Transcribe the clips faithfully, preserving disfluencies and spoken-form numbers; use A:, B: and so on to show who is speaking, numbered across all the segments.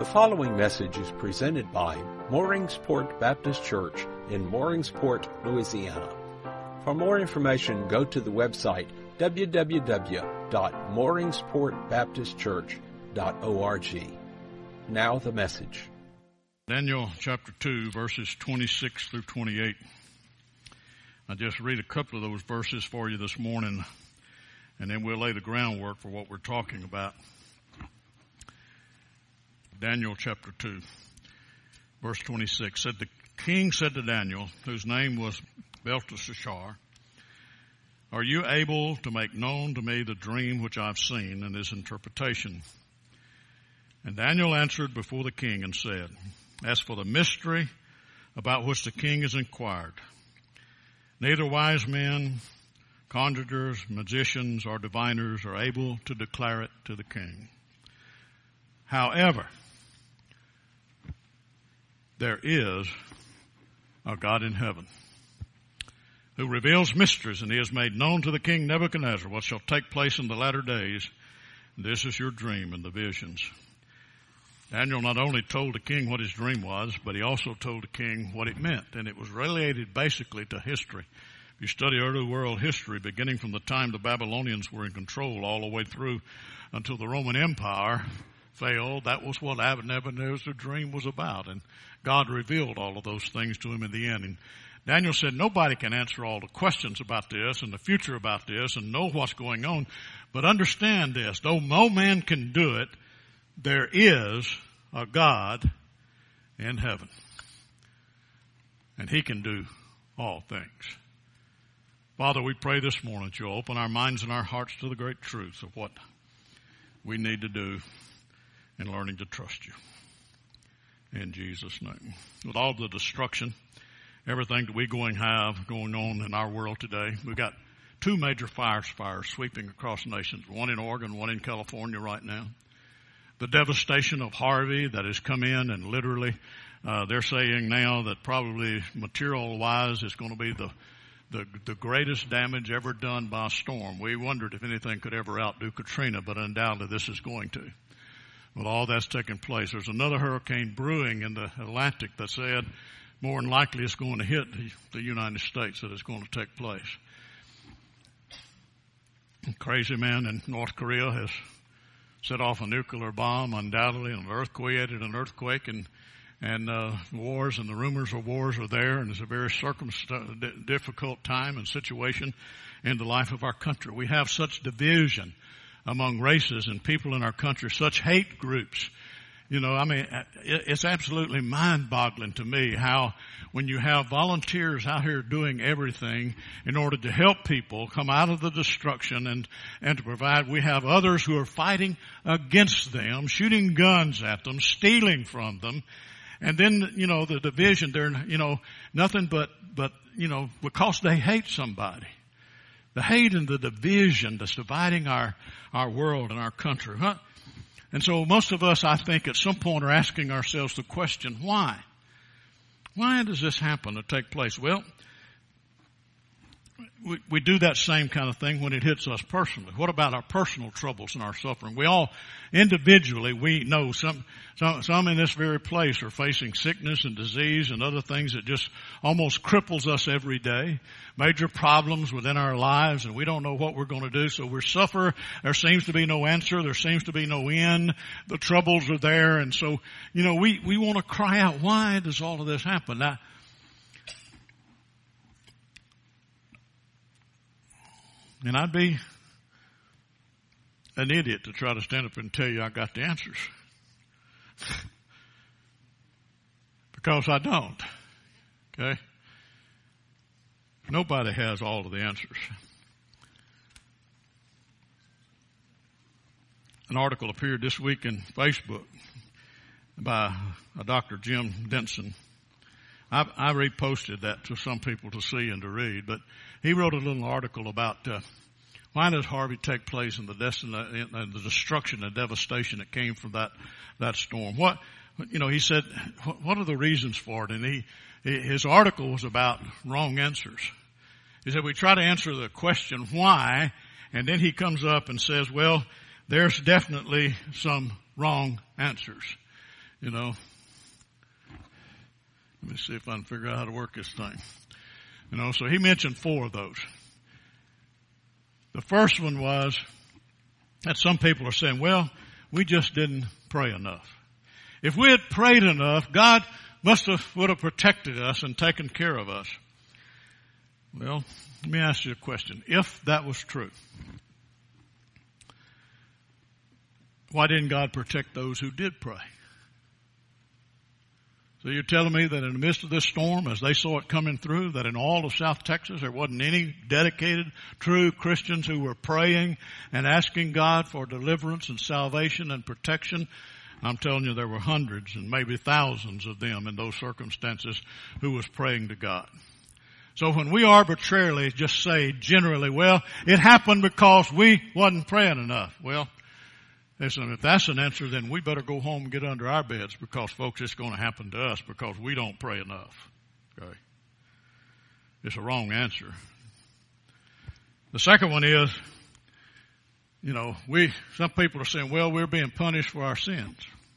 A: The following message is presented by Mooringsport Baptist Church in Mooringsport, Louisiana. For more information, go to the website w w w dot mooringsport baptist church dot org. Now the message.
B: Daniel chapter two, verses twenty-six through twenty-eight. I just read a couple of those verses for you this morning, and then we'll lay the groundwork for what we're talking about. Daniel chapter two, verse twenty-six, said the king said to Daniel, whose name was Belteshazzar, "Are you able to make known to me the dream which I've seen and its interpretation?" And Daniel answered before the king and said, "As for the mystery about which the king has inquired, neither wise men, conjurers, magicians, or diviners are able to declare it to the king. However, there is a God in heaven who reveals mysteries, and he has made known to the king Nebuchadnezzar what shall take place in the latter days. This is your dream and the visions." Daniel not only told the king what his dream was, but he also told the king what it meant, and it was related basically to history. If you study early world history, beginning from the time the Babylonians were in control all the way through until the Roman Empire failed, that was what Nebuchadnezzar's dream was about, and God revealed all of those things to him in the end. And Daniel said nobody can answer all the questions about this and the future about this and know what's going on, but understand this, though no man can do it, there is a God in heaven, and he can do all things. Father, we pray this morning that you'll open our minds and our hearts to the great truths of what we need to do in learning to trust you. In Jesus' name. With all the destruction, everything that we going have going on in our world today, we've got two major fires fires sweeping across nations, one in Oregon, one in California right now. The devastation of Harvey that has come in, and literally uh, they're saying now that probably material-wise is going to be the, the the greatest damage ever done by a storm. We wondered if anything could ever outdo Katrina, but undoubtedly this is going to. With all that's taking place, there's another hurricane brewing in the Atlantic that said more than likely it's going to hit the, the United States, that it's going to take place. A crazy man in North Korea has set off a nuclear bomb, undoubtedly, and an earthquake, created an earthquake, and and uh, wars and the rumors of wars are there, and it's a very circumst- difficult time and situation in the life of our country. We have such division among races and people in our country, such hate groups. You know, I mean, it's absolutely mind-boggling to me how when you have volunteers out here doing everything in order to help people come out of the destruction and, and to provide, we have others who are fighting against them, shooting guns at them, stealing from them. And then, you know, the division, they're, you know, nothing but, but, you know, because they hate somebody. The hate and the division that's dividing our, our world and our country. Huh? And so most of us, I think, at some point are asking ourselves the question, why? Why does this happen to take place? Well, we, we do that same kind of thing when it hits us personally. What about our personal troubles and our suffering? We all, individually, we know some, some, some in this very place are facing sickness and disease and other things that just almost cripples us every day. Major problems within our lives, and we don't know what we're going to do, so we suffer. There seems to be no answer. There seems to be no end. The troubles are there, and so, you know, we, we want to cry out, why does all of this happen? Now, and I'd be an idiot to try to stand up and tell you I got the answers. Because I don't. Okay? Nobody has all of the answers. An article appeared this week in Facebook by a Doctor Jim Denson. I, I reposted that to some people to see and to read, but he wrote a little article about uh, why does Harvey take place and the, destiny, and the destruction and devastation that came from that that storm. What you know, he said, what are the reasons for it? And he his article was about wrong answers. He said we try to answer the question why, and then he comes up and says, well, there's definitely some wrong answers. You know, let me see if I can figure out how to work this thing. You know, so he mentioned four of those. The first one was that some people are saying, well, we just didn't pray enough. If we had prayed enough, God must have, would have protected us and taken care of us. Well, let me ask you a question. If that was true, why didn't God protect those who did pray? So you're telling me that in the midst of this storm, as they saw it coming through, that in all of South Texas there wasn't any dedicated, true Christians who were praying and asking God for deliverance and salvation and protection? I'm telling you, there were hundreds and maybe thousands of them in those circumstances who was praying to God. So when we arbitrarily just say generally, well, it happened because we wasn't praying enough. Well, listen, if that's an answer, then we better go home and get under our beds because, folks, it's going to happen to us because we don't pray enough. Okay? It's a wrong answer. The second one is, you know, we, some people are saying, well, we're being punished for our sins.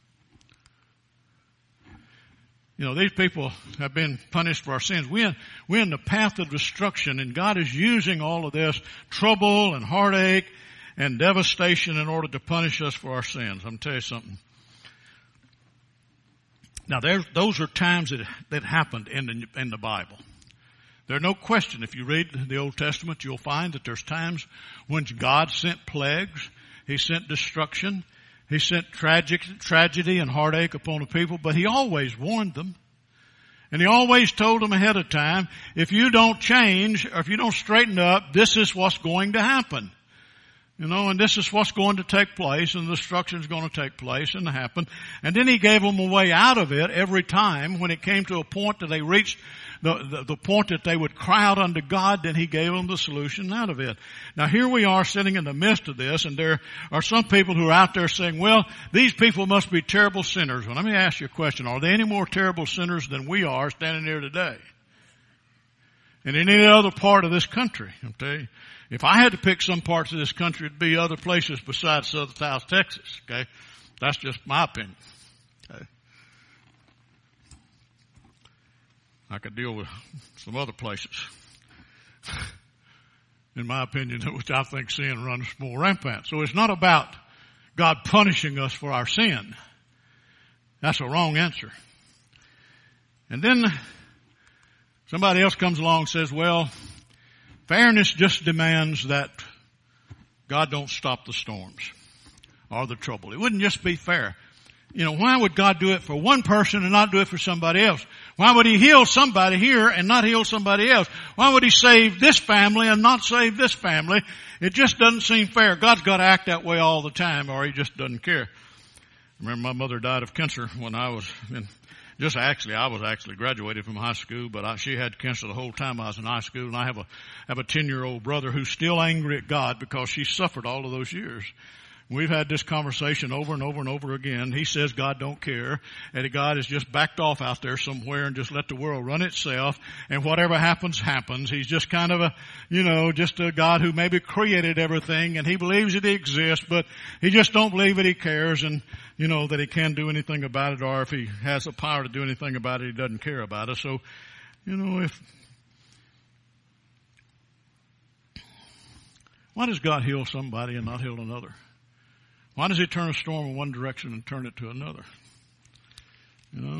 B: You know, these people have been punished for our sins. We're in, we're in the path of destruction, and God is using all of this trouble and heartache and devastation in order to punish us for our sins. I'm going to tell you something. Now, there, those are times that, that happened in the, in the Bible. There's no question. If you read the Old Testament, you'll find that there's times when God sent plagues. He sent destruction. He sent tragic, tragedy and heartache upon the people, but He always warned them. And He always told them ahead of time, if you don't change or if you don't straighten up, this is what's going to happen. You know, and this is what's going to take place, and the destruction is going to take place and happen. And then He gave them a way out of it every time. When it came to a point that they reached the, the, the point that they would cry out unto God, then He gave them the solution out of it. Now here we are sitting in the midst of this, and there are some people who are out there saying, well, these people must be terrible sinners. Well, let me ask you a question. Are they any more terrible sinners than we are standing here today? In any other part of this country, okay? If I had to pick some parts of this country, it'd be other places besides South, South Texas, okay? That's just my opinion, okay? I could deal with some other places, in my opinion, which I think sin runs more rampant. So it's not about God punishing us for our sin. That's a wrong answer. And then somebody else comes along and says, well, fairness just demands that God don't stop the storms or the trouble. It wouldn't just be fair. You know, why would God do it for one person and not do it for somebody else? Why would He heal somebody here and not heal somebody else? Why would He save this family and not save this family? It just doesn't seem fair. God's got to act that way all the time, or He just doesn't care. I remember my mother died of cancer when I was in Just actually, I was actually graduated from high school, but I, she had cancer the whole time I was in high school, and I have a have a ten-year-old brother who's still angry at God because she suffered all of those years. We've had this conversation over and over and over again. He says God don't care, and God has just backed off out there somewhere and just let the world run itself, and whatever happens, happens. He's just kind of a, you know, just a God who maybe created everything, and He believes that He exists, but He just don't believe that He cares, and you know, that He can do anything about it, or if He has the power to do anything about it, He doesn't care about it. So, you know, if, why does God heal somebody and not heal another? Why does He turn a storm in one direction and turn it to another? You know,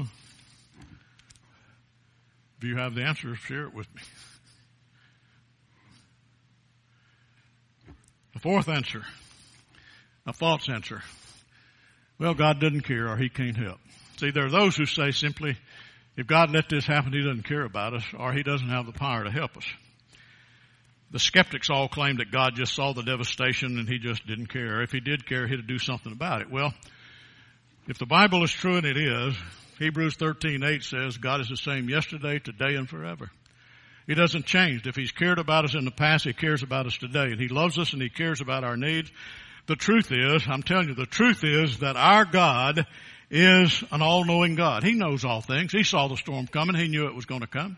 B: if you have the answer, share it with me. The fourth answer, a false answer. Well, God doesn't care, or He can't help. See, there are those who say simply, if God let this happen, He doesn't care about us, or He doesn't have the power to help us. The skeptics all claim that God just saw the devastation and He just didn't care. If He did care, He'd do something about it. Well, if the Bible is true, and it is, Hebrews thirteen eight says God is the same yesterday, today, and forever. He doesn't change. If He's cared about us in the past, He cares about us today. And He loves us and He cares about our needs. The truth is, I'm telling you, the truth is that our God is an all-knowing God. He knows all things. He saw the storm coming. He knew it was going to come.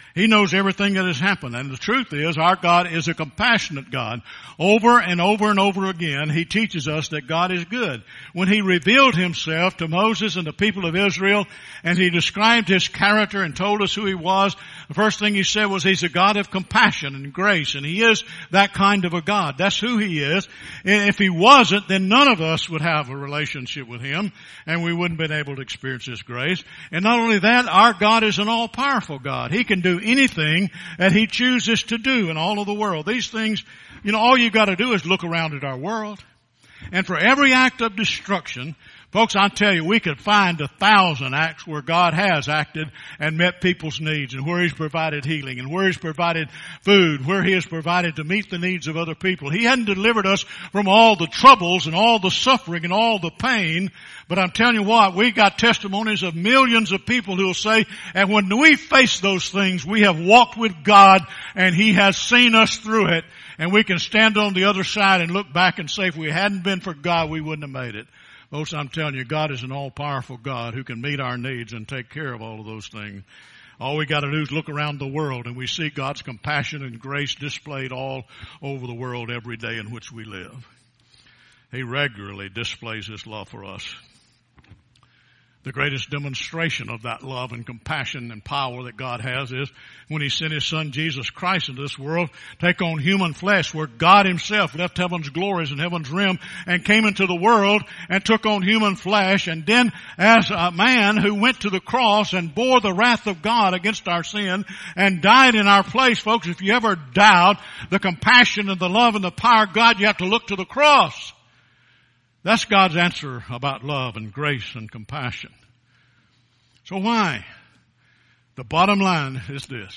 B: He knows everything that has happened. And the truth is, our God is a compassionate God. Over and over and over again, He teaches us that God is good. When He revealed Himself to Moses and the people of Israel, and He described His character and told us who He was, the first thing He said was He's a God of compassion and grace. And He is that kind of a God. That's who He is. And if He wasn't, then none of us would have a relationship with Him, and we wouldn't have been able to experience His grace. And not only that, our God is an all-powerful God. He can do anything that He chooses to do in all of the world. These things, you know, all you got to do is look around at our world. And for every act of destruction, folks, I tell you, we could find a thousand acts where God has acted and met people's needs, and where He's provided healing, and where He's provided food, where He has provided to meet the needs of other people. He hadn't delivered us from all the troubles and all the suffering and all the pain. But I'm telling you what, we got testimonies of millions of people who will say, and when we face those things, we have walked with God and He has seen us through it. And we can stand on the other side and look back and say, if we hadn't been for God, we wouldn't have made it. Folks, I'm telling you, God is an all-powerful God who can meet our needs and take care of all of those things. All we got to do is look around the world, and we see God's compassion and grace displayed all over the world every day in which we live. He regularly displays His love for us. The greatest demonstration of that love and compassion and power that God has is when He sent His Son Jesus Christ into this world, take on human flesh, where God Himself left heaven's glories and heaven's realm and came into the world and took on human flesh. And then as a man who went to the cross and bore the wrath of God against our sin and died in our place, folks, if you ever doubt the compassion and the love and the power of God, you have to look to the cross. That's God's answer about love and grace and compassion. So why? The bottom line is this.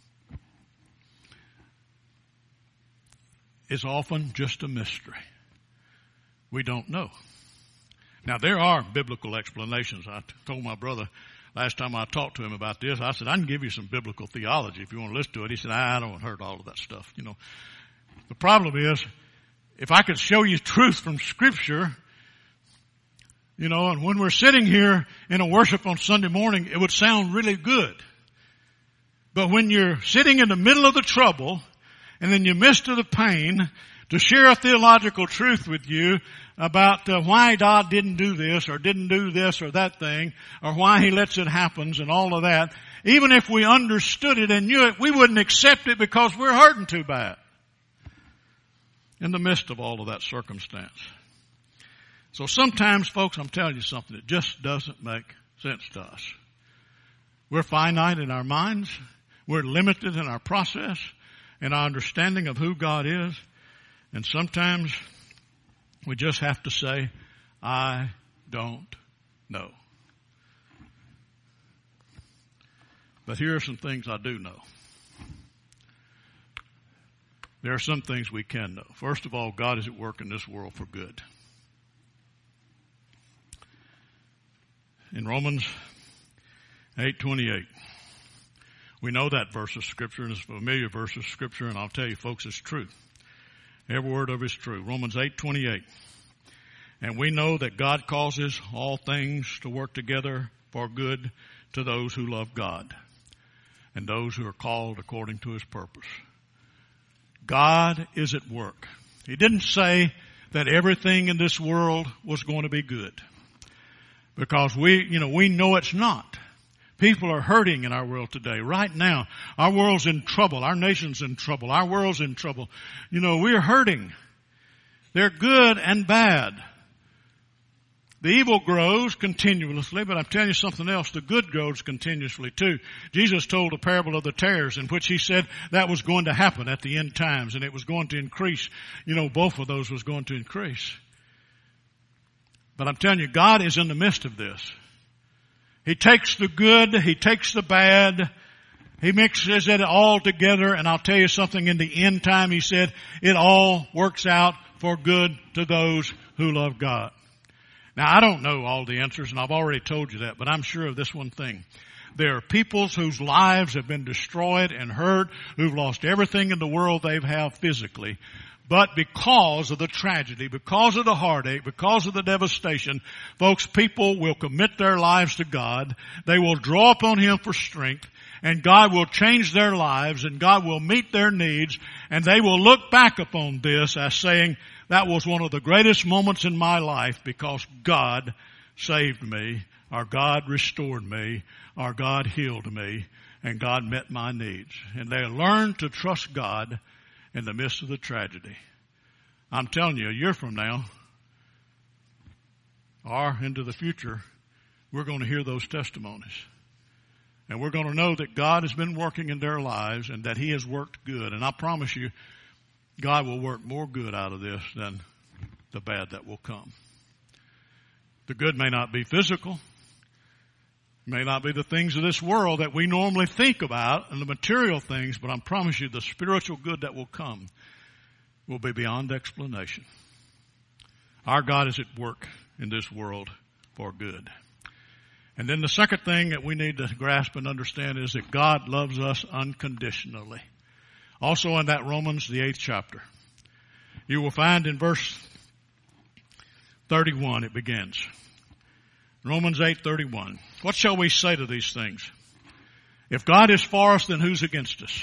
B: It's often just a mystery. We don't know. Now, there are biblical explanations. I told my brother last time I talked to him about this, I said, I can give you some biblical theology if you want to listen to it. He said, I don't heard all of that stuff. You know, the problem is, if I could show you truth from Scripture, you know, and when we're sitting here in a worship on Sunday morning, it would sound really good. But when you're sitting in the middle of the trouble, and in the midst of the pain, to share a theological truth with you about uh, why God didn't do this, or didn't do this or that thing, or why He lets it happen, and all of that, even if we understood it and knew it, we wouldn't accept it because we're hurting too bad in the midst of all of that circumstance. So sometimes, folks, I'm telling you something that just doesn't make sense to us. We're finite in our minds. We're limited in our process and our understanding of who God is. And sometimes we just have to say, I don't know. But here are some things I do know. There are some things we can know. First of all, God is at work in this world for good. In Romans eight twenty-eight, we know that verse of Scripture, and it's a familiar verse of Scripture, and I'll tell you, folks, it's true. Every word of it is true. Romans eight twenty-eight. And we know that God causes all things to work together for good to those who love God and those who are called according to His purpose. God is at work. He didn't say that everything in this world was going to be good. Because we, you know, we know it's not. People are hurting in our world today. Right now, our world's in trouble. Our nation's in trouble. Our world's in trouble. You know, we're hurting. They're good and bad. The evil grows continuously, but I'm telling you something else. The good grows continuously too. Jesus told a parable of the tares in which He said that was going to happen at the end times, and it was going to increase. You know, both of those was going to increase. But I'm telling you, God is in the midst of this. He takes the good, He takes the bad, He mixes it all together, and I'll tell you something, in the end time, He said, it all works out for good to those who love God. Now, I don't know all the answers, and I've already told you that, but I'm sure of this one thing. There are peoples whose lives have been destroyed and hurt, who've lost everything in the world they have physically. But because of the tragedy, because of the heartache, because of the devastation, folks, people will commit their lives to God. They will draw upon Him for strength, and God will change their lives, and God will meet their needs, and they will look back upon this as saying, that was one of the greatest moments in my life because God saved me, or God restored me, or God healed me, and God met my needs. And they learn to trust God in the midst of the tragedy. I'm telling you, a year from now, or into the future, we're going to hear those testimonies. And we're going to know that God has been working in their lives and that He has worked good. And I promise you, God will work more good out of this than the bad that will come. The good may not be physical, may not be the things of this world that we normally think about and the material things, but I promise you the spiritual good that will come will be beyond explanation. Our God is at work in this world for good. And then the second thing that we need to grasp and understand is that God loves us unconditionally. Also in that Romans, the eighth chapter, you will find in verse thirty-one it begins. Romans eight thirty-one. What shall we say to these things? If God is for us, then who's against us?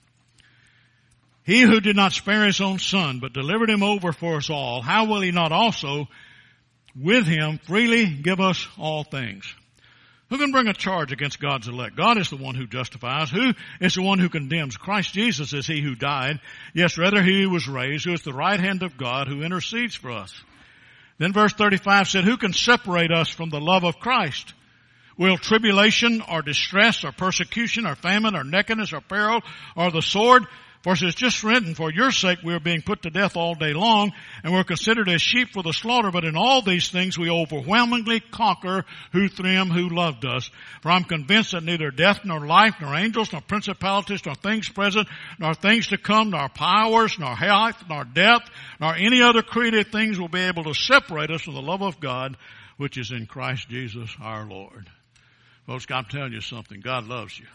B: He who did not spare His own Son, but delivered Him over for us all, how will He not also with Him freely give us all things? Who can bring a charge against God's elect? God is the one who justifies. Who is the one who condemns? Christ Jesus is He who died. Yes, rather He who was raised, who is the right hand of God, who intercedes for us. Then verse thirty-five said, who can separate us from the love of Christ? Will tribulation or distress or persecution or famine or nakedness or peril or the sword? For it is just written, for your sake we are being put to death all day long, and we're considered as sheep for the slaughter. But in all these things we overwhelmingly conquer who through Him who loved us. For I'm convinced that neither death nor life, nor angels, nor principalities, nor things present, nor things to come, nor powers, nor height, nor depth, nor any other created things will be able to separate us from the love of God, which is in Christ Jesus our Lord. Folks, I'm telling you something. God loves you.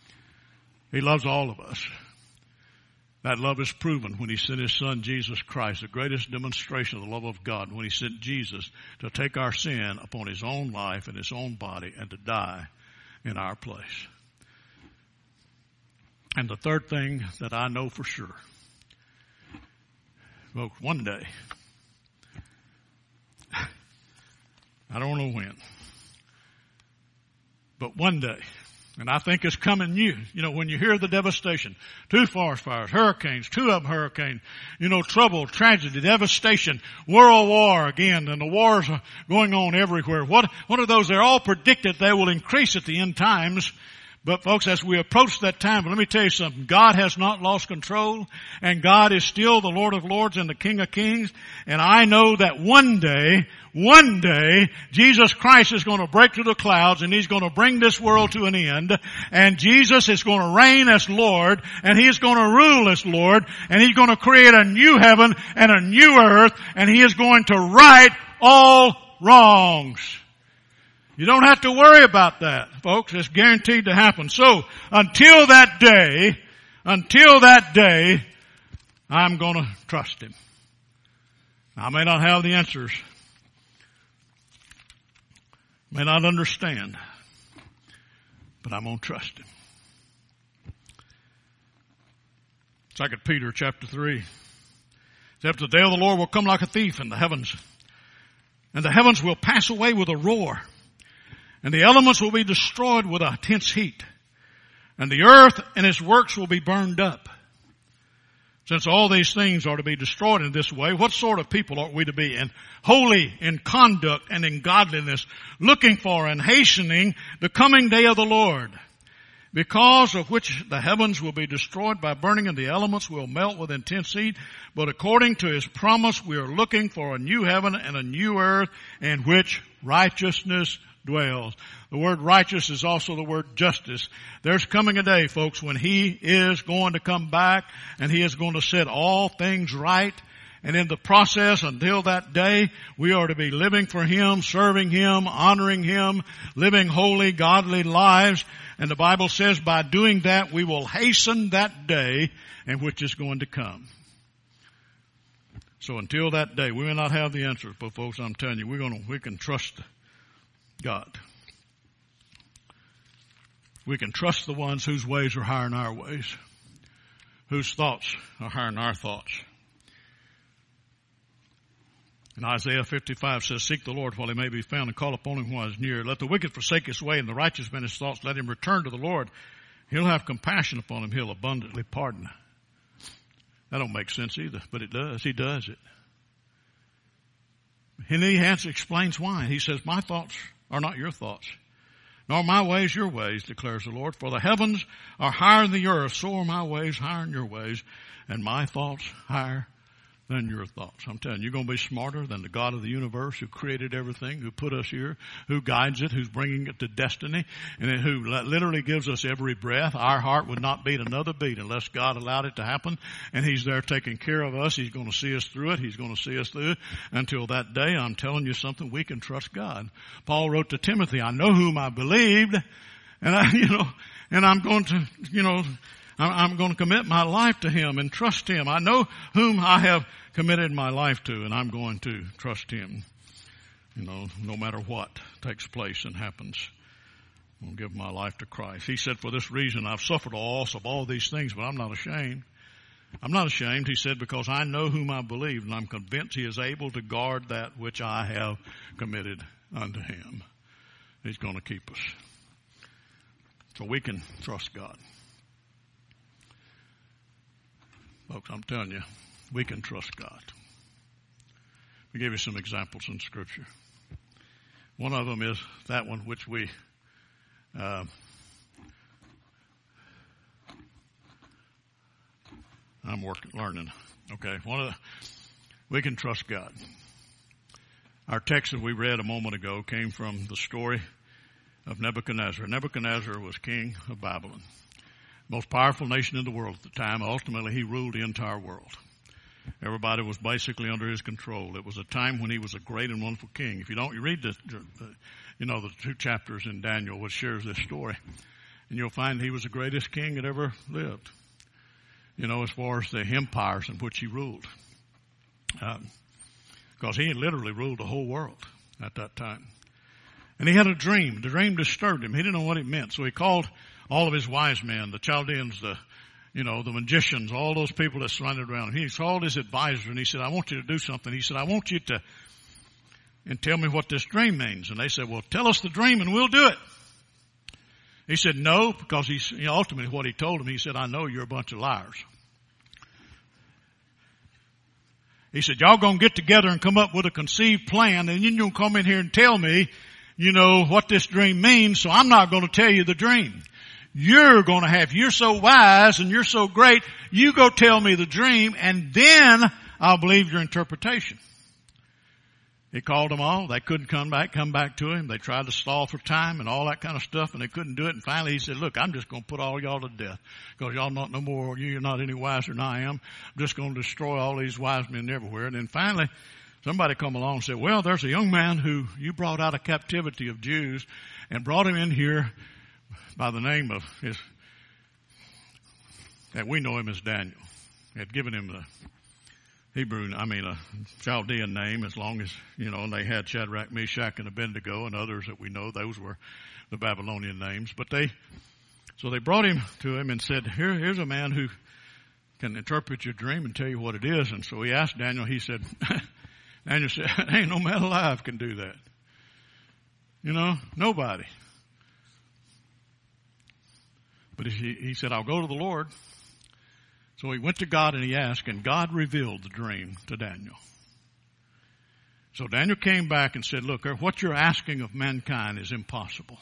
B: He loves all of us. That love is proven when He sent His Son, Jesus Christ, the greatest demonstration of the love of God, when He sent Jesus to take our sin upon His own life and His own body and to die in our place. And the third thing that I know for sure, well, one day, I don't know when, but one day, and I think it's coming new. You know, when you hear the devastation, two forest fires, hurricanes, two of them hurricanes, you know, trouble, tragedy, devastation, world war again, and the wars are going on everywhere. What, what are those? They're all predicted they will increase at the end times. But folks, as we approach that time, let me tell you something. God has not lost control, and God is still the Lord of Lords and the King of Kings. And I know that one day, one day, Jesus Christ is going to break through the clouds, and He's going to bring this world to an end. And Jesus is going to reign as Lord, and He is going to rule as Lord, and He's going to create a new heaven and a new earth, and He is going to right all wrongs. You don't have to worry about that, folks. It's guaranteed to happen. So, until that day, until that day, I'm going to trust Him. I may not have the answers, may not understand, but I'm going to trust Him. Second Peter chapter three. Except the day of the Lord will come like a thief in the heavens, and the heavens will pass away with a roar, and the elements will be destroyed with a intense heat, and the earth and its works will be burned up. Since all these things are to be destroyed in this way, what sort of people are we to be? And holy in conduct and in godliness, looking for and hastening the coming day of the Lord, because of which the heavens will be destroyed by burning and the elements will melt with intense heat. But according to His promise, we are looking for a new heaven and a new earth in which righteousness dwells. The word righteous is also the word justice. There's coming a day, folks, when He is going to come back and He is going to set all things right. And in the process, until that day, we are to be living for Him, serving Him, honoring Him, living holy, godly lives. And the Bible says by doing that, we will hasten that day in which is going to come. So until that day, we may not have the answers, but folks, I'm telling you, we're gonna, we can trust God. We can trust the ones whose ways are higher than our ways, whose thoughts are higher than our thoughts. And Isaiah fifty-five says, seek the Lord while he may be found and call upon him while he is near. Let the wicked forsake his way and the righteous men his thoughts. Let him return to the Lord. He'll have compassion upon him. He'll abundantly pardon. That don't make sense either, but it does. He does it. And he has, explains why. He says, my thoughts are not your thoughts, nor my ways your ways, declares the Lord. For the heavens are higher than the earth, so are my ways higher than your ways, and my thoughts higher than your thoughts. I'm telling you, you're going to be smarter than the God of the universe who created everything, who put us here, who guides it, who's bringing it to destiny, and who literally gives us every breath. Our heart would not beat another beat unless God allowed it to happen, and he's there taking care of us. He's going to see us through it. He's going to see us through it until that day. I'm telling you something, we can trust God. Paul wrote to Timothy, I know whom I believed, and I, you know, and I'm going to, you know, I'm going to commit my life to him and trust him. I know whom I have committed my life to, and I'm going to trust him. You know, no matter what takes place and happens, I'm going to give my life to Christ. He said, for this reason I've suffered a loss of all these things, but I'm not ashamed. I'm not ashamed, he said, because I know whom I believe, and I'm convinced he is able to guard that which I have committed unto him. He's going to keep us. So we can trust God. Folks, I'm telling you, we can trust God. We give you some examples in Scripture. One of them is that one which we uh, I'm working, learning. Okay, one of the, we can trust God. Our text that we read a moment ago came from the story of Nebuchadnezzar. Nebuchadnezzar was king of Babylon. Most powerful nation in the world at the time. Ultimately, he ruled the entire world. Everybody was basically under his control. It was a time when he was a great and wonderful king. If you don't, you read the, you know, the two chapters in Daniel which shares this story, and you'll find he was the greatest king that ever lived. You know, as far as the empires in which he ruled, um, because he had literally ruled the whole world at that time. And he had a dream. The dream disturbed him. He didn't know what it meant, so he called all of his wise men, the Chaldeans, the, you know, the magicians, all those people that surrounded around him. He called his advisor and he said, I want you to do something. He said, I want you to, and tell me what this dream means. And they said, well, tell us the dream and we'll do it. He said, no, because he, you know, ultimately what he told him, he said, I know you're a bunch of liars. He said, y'all gonna get together and come up with a conceived plan, and then you're gonna come in here and tell me, you know, what this dream means, so I'm not gonna tell you the dream. You're going to have, you're so wise and you're so great, you go tell me the dream and then I'll believe your interpretation. He called them all. They couldn't come back, come back to him. They tried to stall for time and all that kind of stuff, and they couldn't do it. And finally he said, look, I'm just going to put all y'all to death because y'all not no more, you're not any wiser than I am. I'm just going to destroy all these wise men everywhere. And then finally somebody come along and said, well, there's a young man who you brought out of captivity of Jews and brought him in here by the name of his, that we know him as Daniel. They had given him the Hebrew, I mean a Chaldean name, as long as, you know, and they had Shadrach, Meshach, and Abednego and others that we know. Those were the Babylonian names. But they, so they brought him to him and said, Here, here's a man who can interpret your dream and tell you what it is. And so he asked Daniel, he said, Daniel said, ain't no man alive can do that. You know, nobody. But he, he said, I'll go to the Lord. So he went to God and he asked, and God revealed the dream to Daniel. So Daniel came back and said, look, what you're asking of mankind is impossible.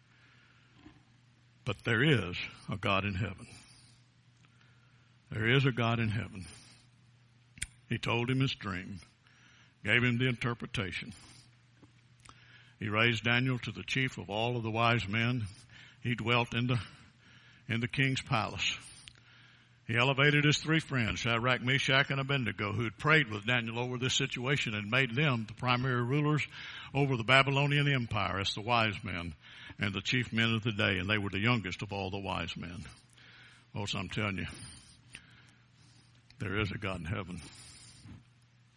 B: But there is a God in heaven. There is a God in heaven. He told him his dream, gave him the interpretation. He raised Daniel to the chief of all of the wise men. He dwelt in the in the king's palace. He elevated his three friends, Shadrach, Meshach, and Abednego, who had prayed with Daniel over this situation and made them the primary rulers over the Babylonian Empire as the wise men and the chief men of the day, and they were the youngest of all the wise men. Oh, so I'm telling you, there is a God in heaven.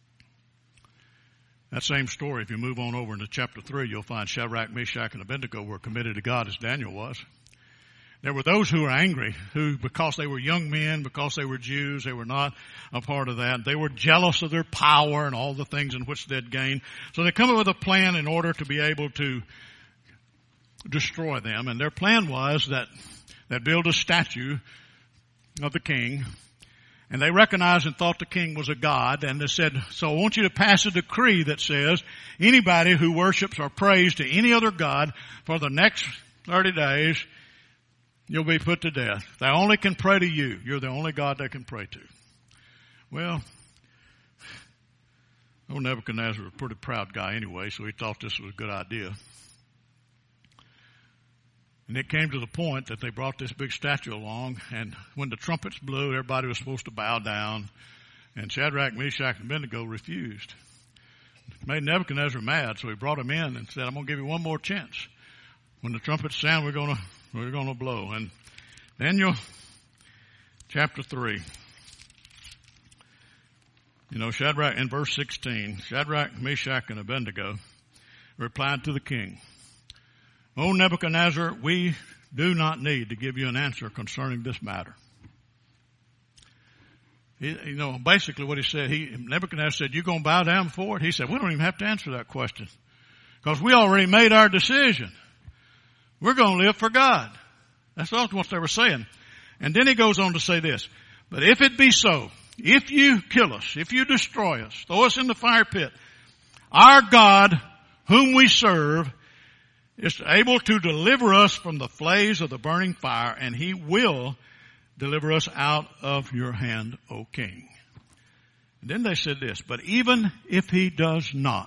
B: That same story, if you move on over into chapter three, you'll find Shadrach, Meshach, and Abednego were committed to God as Daniel was. There were those who were angry, who, because they were young men, because they were Jews, they were not a part of that. They were jealous of their power and all the things in which they'd gained. So they come up with a plan in order to be able to destroy them. And their plan was that they'd build a statue of the king. And they recognized and thought the king was a god. And they said, so I want you to pass a decree that says anybody who worships or prays to any other god for the next thirty days, you'll be put to death. They only can pray to you. You're the only God they can pray to. Well, old Nebuchadnezzar was a pretty proud guy anyway, so he thought this was a good idea. And it came to the point that they brought this big statue along, and when the trumpets blew, everybody was supposed to bow down, and Shadrach, Meshach, and Abednego refused. It made Nebuchadnezzar mad, so he brought him in and said, I'm going to give you one more chance. When the trumpets sound, we're going to we're going to blow. And Daniel chapter three. You know, Shadrach, in verse sixteen, Shadrach, Meshach, and Abednego replied to the king, O Nebuchadnezzar, we do not need to give you an answer concerning this matter. He, you know, basically what he said, he, Nebuchadnezzar said, you going to bow down before it? He said, we don't even have to answer that question because we already made our decision. We're going to live for God. That's all what they were saying. And then he goes on to say this, but if it be so, if you kill us, if you destroy us, throw us in the fire pit, our God, whom we serve, is able to deliver us from the flames of the burning fire, and he will deliver us out of your hand, O king. And then they said this, but even if he does not,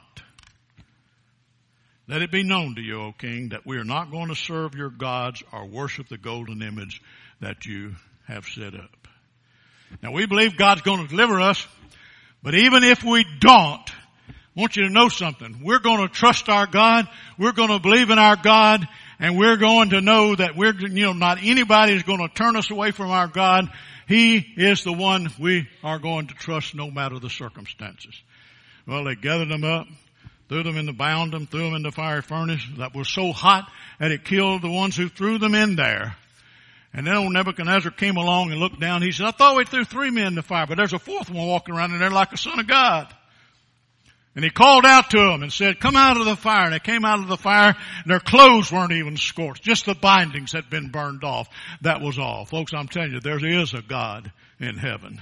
B: let it be known to you, O king, that we are not going to serve your gods or worship the golden image that you have set up. Now we believe God's going to deliver us, but even if we don't, I want you to know something. We're going to trust our God. We're going to believe in our God, and we're going to know that we're, you know, not anybody is going to turn us away from our God. He is the one we are going to trust no matter the circumstances. Well, they gathered them up, threw them in the, bound them, threw them in the fire furnace that was so hot that it killed the ones who threw them in there. And then old Nebuchadnezzar came along and looked down. He said, I thought we threw three men in the fire, but there's a fourth one walking around in there like a son of God. And he called out to them and said, come out of the fire. And they came out of the fire, and their clothes weren't even scorched. Just the bindings had been burned off. That was all. Folks, I'm telling you, there is a God in heaven.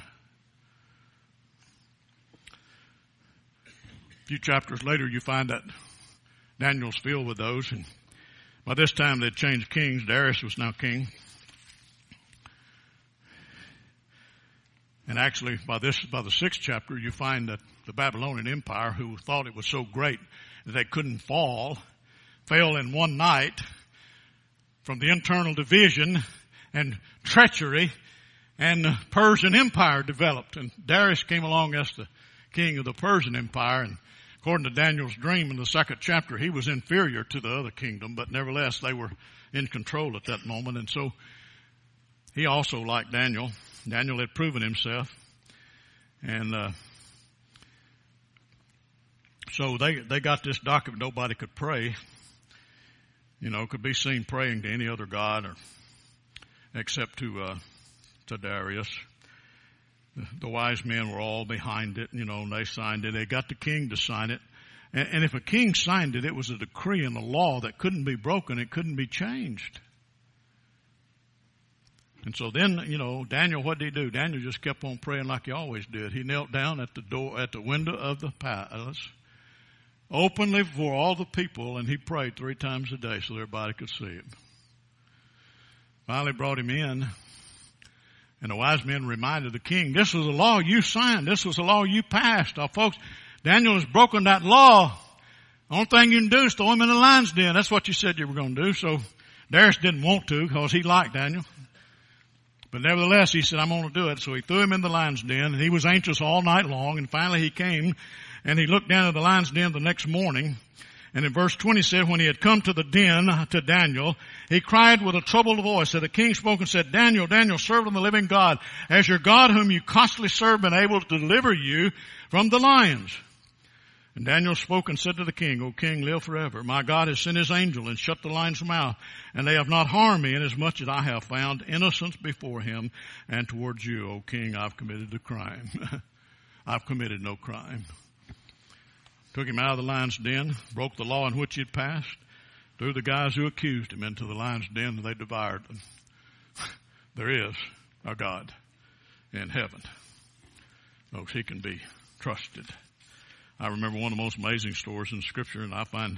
B: A few chapters later, you find that Daniel's filled with those. And by this time, they'd changed kings. Darius was now king. And actually, by this, by the sixth chapter, you find that the Babylonian Empire, who thought it was so great that they couldn't fall, fell in one night from the internal division and treachery, and the Persian Empire developed. And Darius came along as the king of the Persian Empire, and according to Daniel's dream in the second chapter, he was inferior to the other kingdom, but nevertheless, they were in control at that moment. And so, he also, like Daniel, Daniel had proven himself, and uh, so they they got this document. Nobody could pray, you know, could be seen praying to any other god, or except to uh, to Darius. The, the wise men were all behind it, you know, and they signed it. They got the king to sign it, and, and if a king signed it, it was a decree and a law that couldn't be broken. It couldn't be changed. And so then, you know, Daniel, what did he do? Daniel just kept on praying like he always did. He knelt down at the door, at the window of the palace, openly before all the people, and he prayed three times a day so everybody could see him. Finally brought him in, and the wise men reminded the king, this was a law you signed. This was a law you passed. Now, folks, Daniel has broken that law. The only thing you can do is throw him in the lion's den. That's what you said you were going to do. So Darius didn't want to because he liked Daniel. But nevertheless, he said, I'm going to do it. So he threw him in the lion's den, and he was anxious all night long. And finally he came, and he looked down at the lion's den the next morning. And in verse twenty said, when he had come to the den to Daniel, he cried with a troubled voice. So the king spoke and said, Daniel, Daniel, servant of the living God, has your God whom you constantly serve been able to deliver you from the lions? And Daniel spoke and said to the king, O king, live forever. My God has sent his angel and shut the lion's mouth, and they have not harmed me, inasmuch as I have found innocence before him, and towards you, O king, I've committed a crime. I've committed no crime. Took him out of the lion's den, broke the law in which he had passed, threw the guys who accused him into the lion's den, and they devoured them. There is a God in heaven. Folks, he can be trusted. I remember one of the most amazing stories in Scripture, and I find,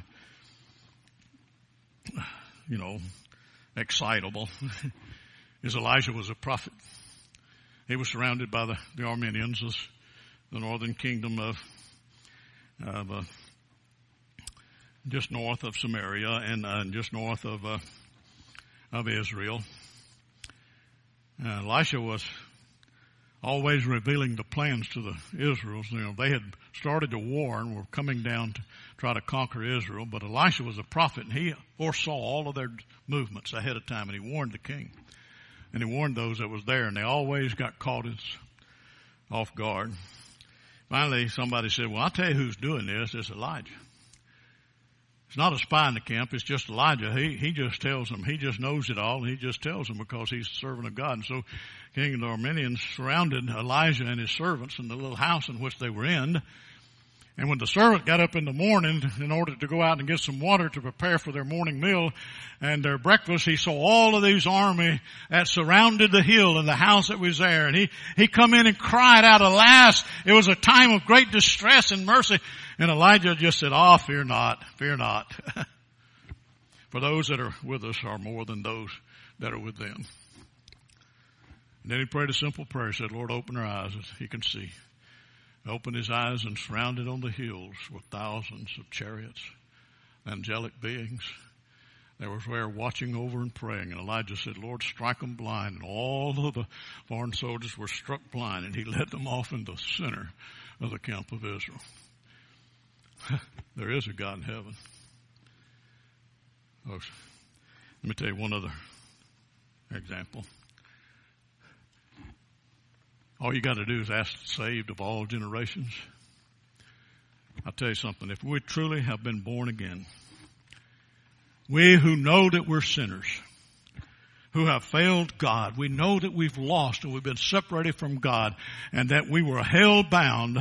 B: you know, excitable, is Elijah was a prophet. He was surrounded by the, the Armenians, the northern kingdom of, of uh, just north of Samaria and uh, just north of uh, of Israel. Uh, Elisha was always revealing the plans to the Israels. You know, they had started a war and were coming down to try to conquer Israel. But Elisha was a prophet, and he foresaw all of their movements ahead of time, and he warned the king. And he warned those that was there, and they always got caught off guard. Finally, somebody said, well, I'll tell you who's doing this. It's Elijah. It's not a spy in the camp. It's just Elijah. He he just tells them. He just knows it all, and he just tells them because he's a servant of God. And so King of the Armenians surrounded Elijah and his servants in the little house in which they were in. And when the servant got up in the morning in order to go out and get some water to prepare for their morning meal and their breakfast, he saw all of these army that surrounded the hill and the house that was there. And he, he come in and cried out, alas, it was a time of great distress and mercy. And Elijah just said, oh, fear not, fear not. For those that are with us are more than those that are with them. And then he prayed a simple prayer. He said, Lord, open our eyes as he can see. Opened his eyes, and surrounded on the hills were thousands of chariots, angelic beings. They were there watching over and praying. And Elijah said, Lord, strike them blind. And all of the foreign soldiers were struck blind, and he led them off in the center of the camp of Israel. There is a God in heaven. Folks, let me tell you one other example. All you got to do is ask the saved of all generations. I'll tell you something. If we truly have been born again, we who know that we're sinners, who have failed God, we know that we've lost and we've been separated from God and that we were hell-bound.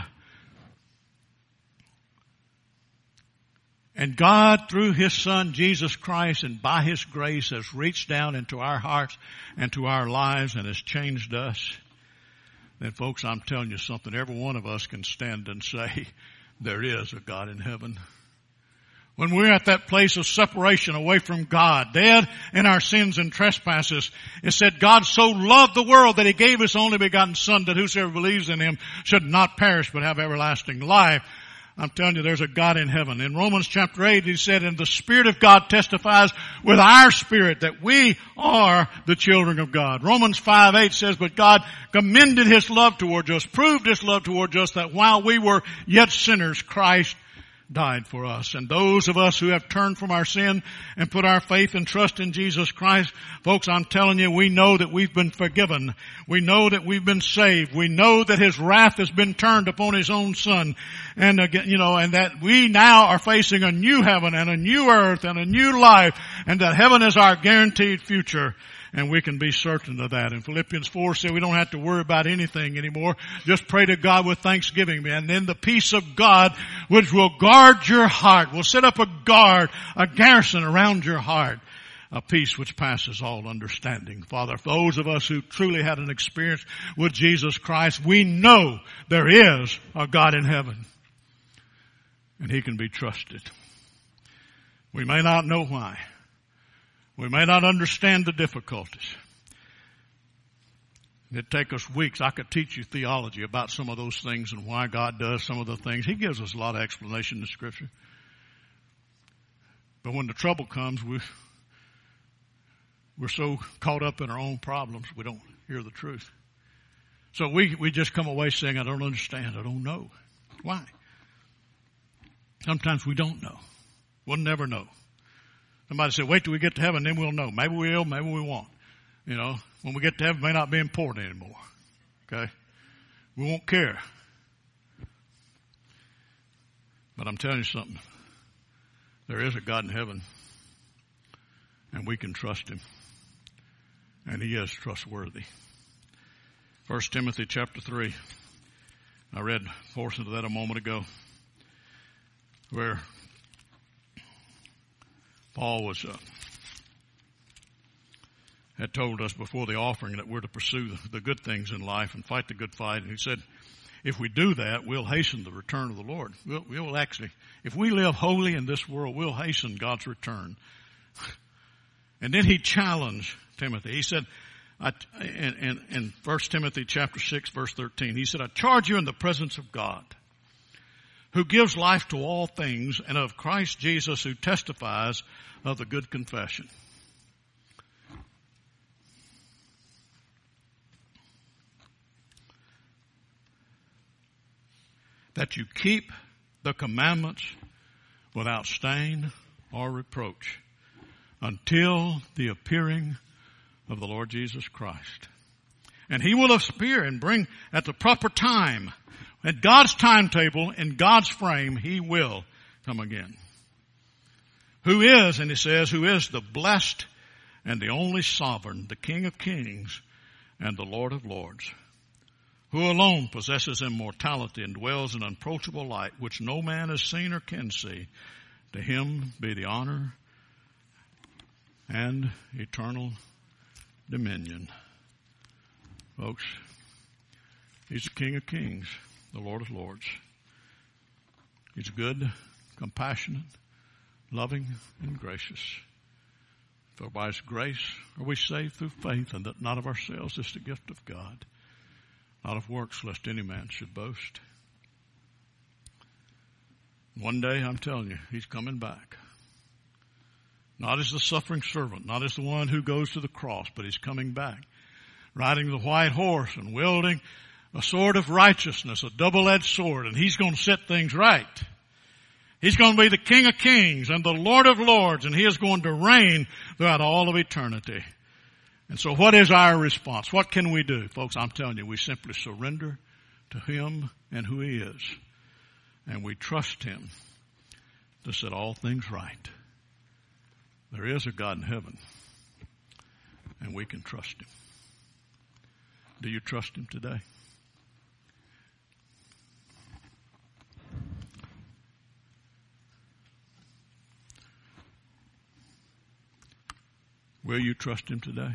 B: And God, through His Son, Jesus Christ, and by His grace, has reached down into our hearts and to our lives and has changed us. Then, folks, I'm telling you something. Every one of us can stand and say, there is a God in heaven. When we're at that place of separation away from God, dead in our sins and trespasses, it said, God so loved the world that He gave His only begotten Son, that whosoever believes in Him should not perish but have everlasting life. I'm telling you, there's a God in heaven. In Romans chapter eight, he said, and the Spirit of God testifies with our spirit that we are the children of God. Romans five eight says, but God commended His love towards us, proved His love towards us, that while we were yet sinners, Christ died for us. And those of us who have turned from our sin and put our faith and trust in Jesus Christ, folks, I'm telling you, we know that we've been forgiven. We know that we've been saved. We know that His wrath has been turned upon His own Son. And again, you know, and that we now are facing a new heaven and a new earth and a new life, and that heaven is our guaranteed future. And we can be certain of that. And Philippians four said we don't have to worry about anything anymore. Just pray to God with thanksgiving. And then the peace of God, which will guard your heart, will set up a guard, a garrison around your heart. A peace which passes all understanding. Father, for those of us who truly had an experience with Jesus Christ, we know there is a God in heaven. And He can be trusted. We may not know why. We may not understand the difficulties. It'd take us weeks. I could teach you theology about some of those things and why God does some of the things. He gives us a lot of explanation in Scripture. But when the trouble comes, we, we're so caught up in our own problems, we don't hear the truth. So we, we just come away saying, I don't understand. I don't know. Why? Sometimes we don't know. We'll never know. Somebody said, wait till we get to heaven, then we'll know. Maybe we will, maybe we won't. You know, when we get to heaven, it may not be important anymore. Okay? We won't care. But I'm telling you something. There is a God in heaven, and we can trust him. And he is trustworthy. First Timothy chapter three. I read portions of that a moment ago, where Paul was uh, had told us before the offering that we're to pursue the, the good things in life and fight the good fight. And he said, if we do that, we'll hasten the return of the Lord. We'll, we'll actually, if we live holy in this world, we'll hasten God's return. And then he challenged Timothy. He said, I, in, in, in First Timothy chapter six, verse thirteen, he said, I charge you in the presence of God, who gives life to all things, and of Christ Jesus, who testifies of the good confession. That you keep the commandments without stain or reproach until the appearing of the Lord Jesus Christ. And he will appear and bring at the proper time, at God's timetable, in God's frame, he will come again. Who is, and he says, who is the blessed and the only sovereign, the King of kings and the Lord of lords, who alone possesses immortality and dwells in unapproachable light, which no man has seen or can see. To him be the honor and eternal dominion. Folks, he's the King of kings, the Lord of lords. He's good, compassionate, loving, and gracious. For by his grace are we saved through faith, and that not of ourselves, is the gift of God, not of works, lest any man should boast. One day, I'm telling you, he's coming back. Not as the suffering servant, not as the one who goes to the cross, but he's coming back, riding the white horse and wielding a sword of righteousness, a double-edged sword, and he's going to set things right. He's going to be the King of kings and the Lord of lords, and he is going to reign throughout all of eternity. And so what is our response? What can we do? Folks, I'm telling you, we simply surrender to him and who he is. And we trust him to set all things right. There is a God in heaven, and we can trust him. Do you trust him today? Will you trust him today?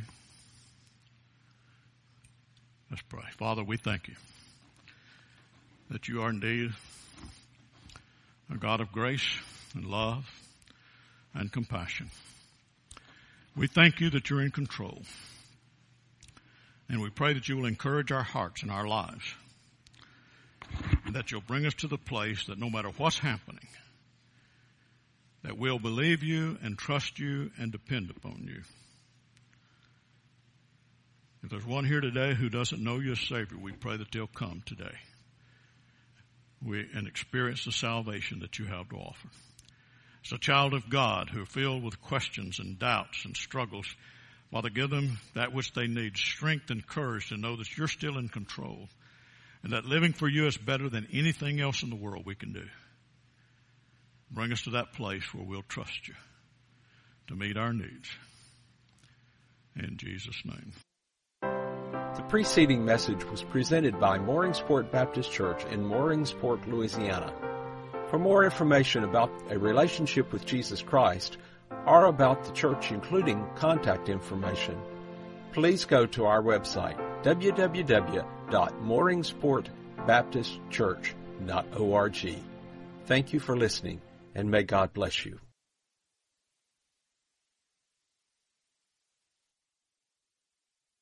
B: Let's pray. Father, we thank you that you are indeed a God of grace and love and compassion. We thank you that you're in control. And we pray that you will encourage our hearts and our lives. And that you'll bring us to the place that no matter what's happening, that we'll believe you and trust you and depend upon you. If there's one here today who doesn't know you as Savior, we pray that they'll come today we, and experience the salvation that you have to offer. As a child of God who are filled with questions and doubts and struggles, Father, give them that which they need, strength and courage to know that you're still in control and that living for you is better than anything else in the world we can do. Bring us to that place where we'll trust you to meet our needs. In Jesus' name.
A: The preceding message was presented by Mooringsport Baptist Church in Mooringsport, Louisiana. For more information about a relationship with Jesus Christ or about the church, including contact information, please go to our website, w w w dot mooringsport baptist church dot org. Thank you for listening, and may God bless you.